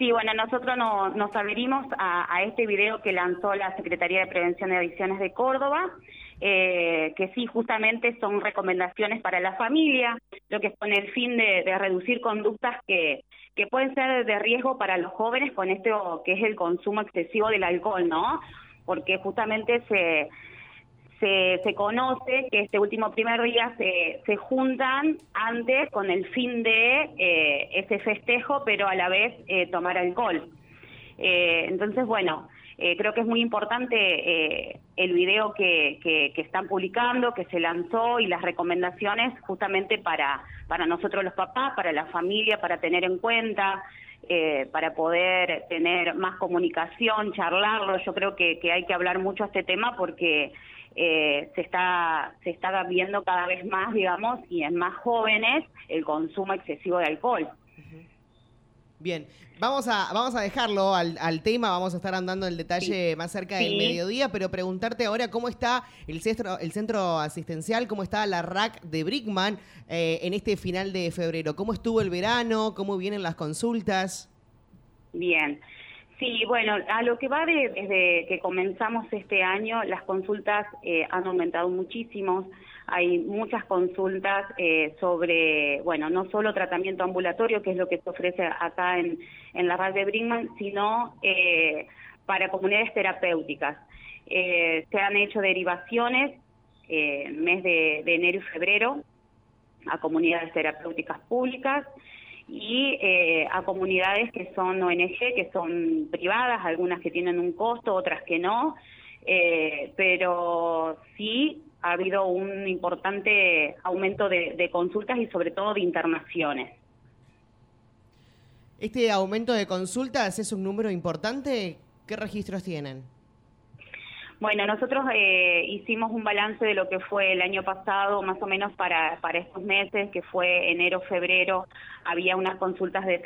Sí, bueno, nosotros nos adherimos a este video que lanzó la Secretaría de Prevención de Adicciones de Córdoba, que sí, justamente son recomendaciones para la familia, lo que es con el fin de reducir conductas que pueden ser de riesgo para los jóvenes con esto que es el consumo excesivo del alcohol, ¿no? Porque justamente se conoce que este último primer día se juntan antes con el fin de ese festejo, pero a la vez tomar alcohol. Entonces, bueno, creo que es muy importante el video que están publicando, que se lanzó, y las recomendaciones justamente para nosotros los papás, para la familia, para tener en cuenta, para poder tener más comunicación, charlarlo. Yo creo que hay que hablar mucho este tema porque se está viendo cada vez más, digamos, y en más jóvenes, el consumo excesivo de alcohol. Bien, vamos a dejarlo al tema, vamos a estar andando el detalle más cerca del mediodía, pero preguntarte ahora cómo está el centro asistencial, cómo está la RAC de Brickman en este final de febrero. ¿Cómo estuvo el verano? ¿Cómo vienen las consultas? Bien. Sí, bueno, a lo que va desde que comenzamos este año, las consultas han aumentado muchísimo. Hay muchas consultas sobre, bueno, no solo tratamiento ambulatorio, que es lo que se ofrece acá en la RAC de Brickman, sino para comunidades terapéuticas. Se han hecho derivaciones mes de enero y febrero a comunidades terapéuticas públicas, y a comunidades que son ONG, que son privadas, algunas que tienen un costo, otras que no, pero sí ha habido un importante aumento de consultas y sobre todo de internaciones. ¿Este aumento de consultas es un número importante? ¿Qué registros tienen? Bueno, nosotros hicimos un balance de lo que fue el año pasado, más o menos para estos meses, que fue enero, febrero, había unas consultas de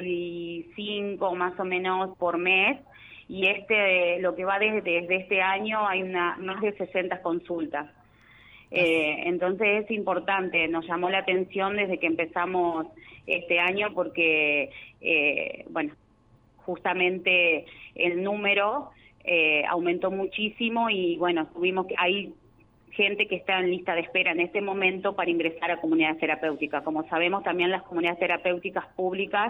35 más o menos por mes, y lo que va desde este año hay más de 60 consultas. Entonces es importante, nos llamó la atención desde que empezamos este año porque, bueno, justamente el número aumentó muchísimo y bueno, hay gente que está en lista de espera en este momento para ingresar a comunidades terapéuticas. Como sabemos, también las comunidades terapéuticas públicas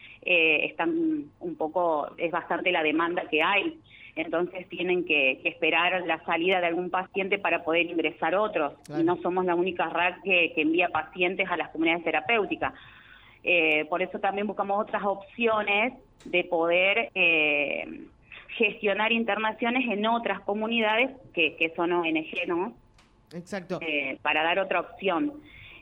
están es bastante la demanda que hay, entonces tienen que esperar la salida de algún paciente para poder ingresar otros. Claro. Y no somos la única RAC que envía pacientes a las comunidades terapéuticas. Por eso también buscamos otras opciones de poder gestionar internaciones en otras comunidades que son ONG, ¿no? Exacto. Para dar otra opción.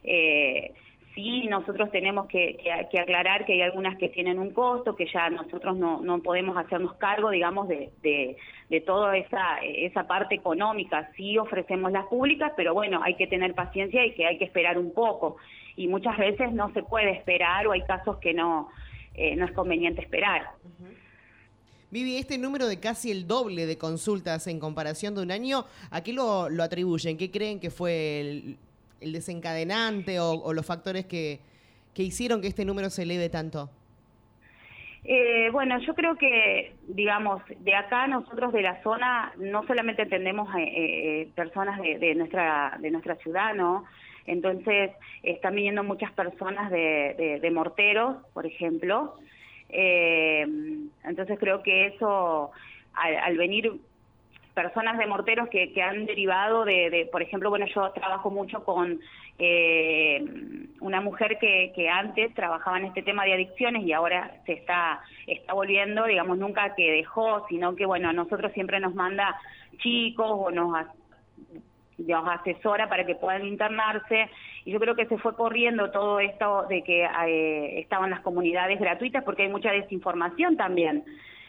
Sí, nosotros tenemos que aclarar que hay algunas que tienen un costo, que ya nosotros no podemos hacernos cargo, digamos, de toda esa parte económica. Sí ofrecemos las públicas, pero bueno, hay que tener paciencia y que hay que esperar un poco. Y muchas veces no se puede esperar, o hay casos que no es conveniente esperar. Uh-huh. Vivi, este número de casi el doble de consultas en comparación de un año, ¿a qué lo atribuyen? ¿Qué creen que fue el desencadenante o los factores que hicieron que este número se eleve tanto? Bueno, yo creo que, digamos, de acá nosotros de la zona no solamente atendemos personas de nuestra ciudad, ¿no? Entonces están viniendo muchas personas de Morteros, por ejemplo. Entonces creo que eso, al venir personas de Morteros que han derivado por ejemplo, bueno, yo trabajo mucho con una mujer que antes trabajaba en este tema de adicciones y ahora se está volviendo, digamos, nunca que dejó, sino que, bueno, a nosotros siempre nos manda chicos o nos asesora para que puedan internarse, y yo creo que se fue corriendo todo esto de que estaban las comunidades gratuitas, porque hay mucha desinformación también.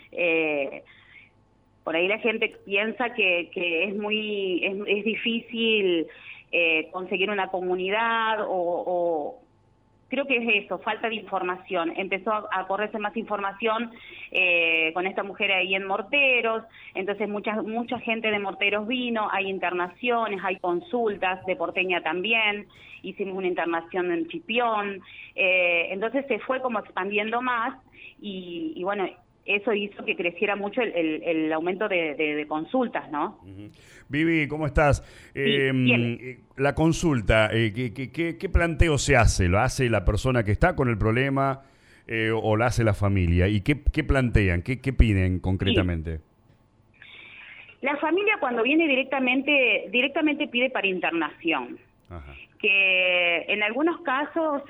Por ahí la gente piensa que es difícil conseguir una comunidad o creo que es eso, falta de información. Empezó a correrse más información con esta mujer ahí en Morteros, entonces mucha gente de Morteros vino, hay internaciones, hay consultas, de Porteña también, hicimos una internación en Chipión, entonces se fue como expandiendo más y bueno, eso hizo que creciera mucho el aumento de consultas, ¿no? Vivi, ¿cómo estás? Bien. La consulta, ¿qué planteo se hace? ¿Lo hace la persona que está con el problema o la hace la familia? ¿Y qué plantean? ¿Qué piden concretamente? Sí. La familia cuando viene directamente pide para internación. Ajá. Que en algunos casos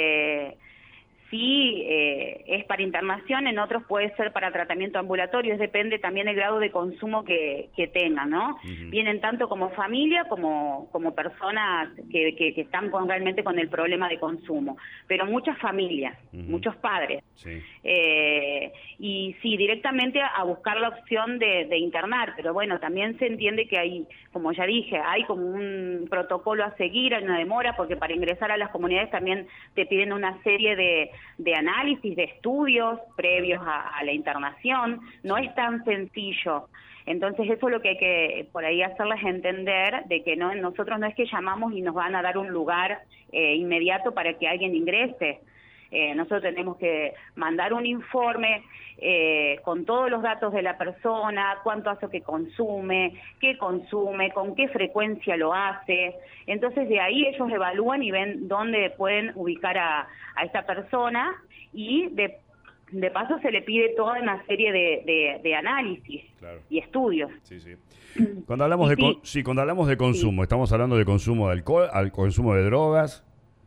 sí es para internación, en otros puede ser para tratamiento ambulatorio, depende también el grado de consumo que tengan, ¿no? Vienen tanto como familia como personas que están realmente con el problema de consumo, pero muchas familias, muchos padres. Sí. Y sí, directamente a buscar la opción de internar, pero bueno, también se entiende que hay, como ya dije, hay como un protocolo a seguir, hay una demora, porque para ingresar a las comunidades también te piden una serie de análisis, de estudios previos a la internación, no es tan sencillo. Entonces eso es lo que hay que por ahí hacerles entender, de que nosotros no es que llamamos y nos van a dar un lugar inmediato para que alguien ingrese. Nosotros tenemos que mandar un informe con todos los datos de la persona, cuánto hace que consume, qué consume, con qué frecuencia lo hace. Entonces de ahí ellos evalúan y ven dónde pueden ubicar a esta persona y de paso se le pide toda una serie de análisis y estudios. Sí, sí. Cuando hablamos cuando hablamos de consumo, ¿estamos hablando de consumo de alcohol, al consumo de drogas?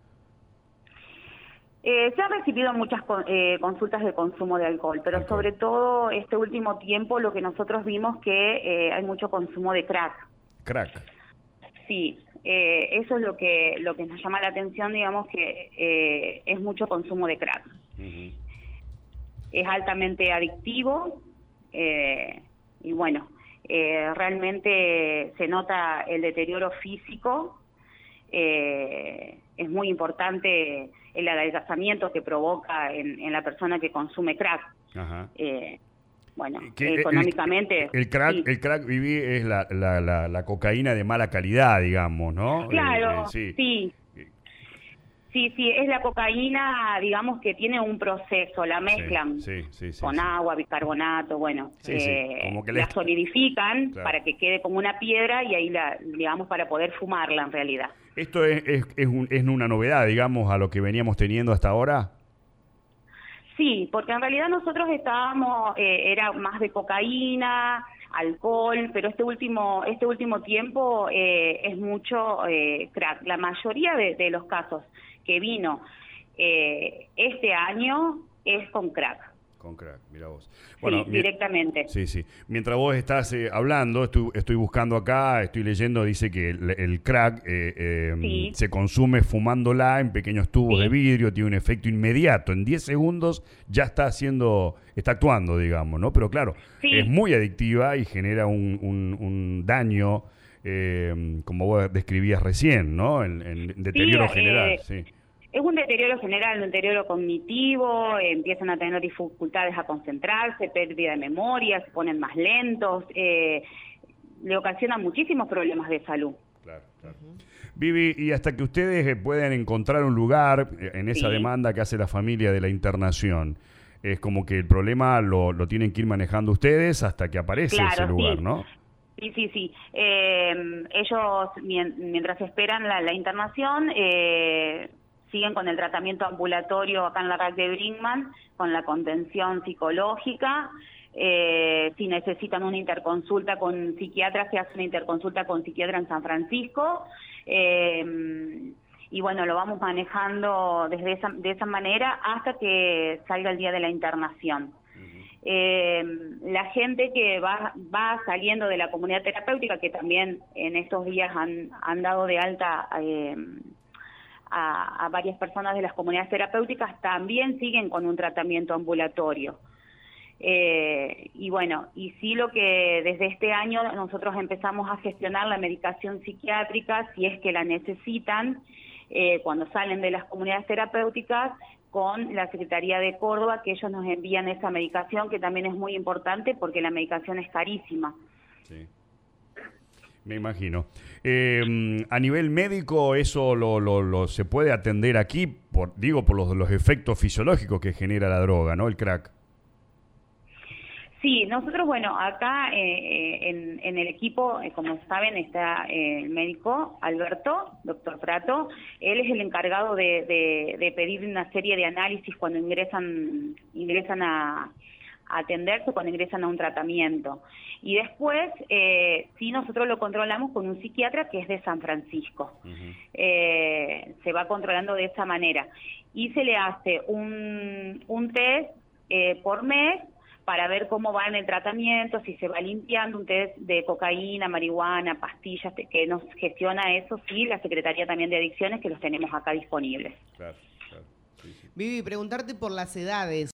Se han recibido muchas consultas de consumo de alcohol, pero sobre todo este último tiempo lo que nosotros vimos que hay mucho consumo de crack. ¿Crack? Sí, eso es lo que nos llama la atención, digamos que es mucho consumo de crack. Es altamente adictivo y bueno, realmente se nota el deterioro físico. Es muy importante el adelgazamiento que provoca en la persona que consume crack. Ajá. Bueno, económicamente... El crack, Vivi, es la cocaína de mala calidad, digamos, ¿no? Claro, sí. Sí, es la cocaína, digamos, que tiene un proceso, la mezclan con agua, bicarbonato, bueno, como que la solidifican para que quede como una piedra y ahí digamos, para poder fumarla en realidad. ¿Esto es una novedad, digamos, a lo que veníamos teniendo hasta ahora? Sí, porque en realidad nosotros estábamos, era más de cocaína, alcohol, pero este último tiempo es mucho crack. La mayoría de los casos que vino este año es con crack. Con crack, mira vos. Bueno, sí, directamente. Sí. Mientras vos estás hablando, estoy buscando acá, estoy leyendo, dice que el crack se consume fumándola en pequeños tubos de vidrio, tiene un efecto inmediato. En 10 segundos ya está actuando, digamos, ¿no? Pero claro, es muy adictiva y genera un daño, como vos describías recién, ¿no? En deterioro general, Es un deterioro general, un deterioro cognitivo, empiezan a tener dificultades a concentrarse, pérdida de memoria, se ponen más lentos, le ocasionan muchísimos problemas de salud. Claro. Vivi, y hasta que ustedes puedan encontrar un lugar en esa demanda que hace la familia de la internación, es como que el problema lo tienen que ir manejando ustedes hasta que aparece ese lugar, ¿no? Sí. Ellos, mientras esperan la internación, siguen con el tratamiento ambulatorio acá en la RAC de Brinkman, con la contención psicológica. Si necesitan una interconsulta con psiquiatra, se hace una interconsulta con psiquiatra en San Francisco. Y bueno, lo vamos manejando de esa manera hasta que salga el día de la internación. La gente que va saliendo de la comunidad terapéutica, que también en estos días han dado de alta a varias personas de las comunidades terapéuticas, también siguen con un tratamiento ambulatorio. Y bueno, y sí, lo que desde este año nosotros empezamos a gestionar la medicación psiquiátrica si es que la necesitan, cuando salen de las comunidades terapéuticas, con la Secretaría de Córdoba, que ellos nos envían esa medicación, que también es muy importante porque la medicación es carísima. Sí. Me imagino. A nivel médico, ¿eso se puede atender aquí? Por los efectos fisiológicos que genera la droga, ¿no? El crack. Sí, nosotros, bueno, acá en el equipo, como saben, está el médico Alberto, doctor Prato. Él es el encargado de pedir una serie de análisis cuando ingresan a atenderse, cuando ingresan a un tratamiento. Y después, sí, nosotros lo controlamos con un psiquiatra que es de San Francisco. Se va controlando de esa manera. Y se le hace un test por mes, para ver cómo va en el tratamiento, si se va limpiando, un test de cocaína, marihuana, pastillas, que nos gestiona eso, sí, la Secretaría también de Adicciones, que los tenemos acá disponibles. Claro, claro. Sí, sí. Vivi, preguntarte por las edades.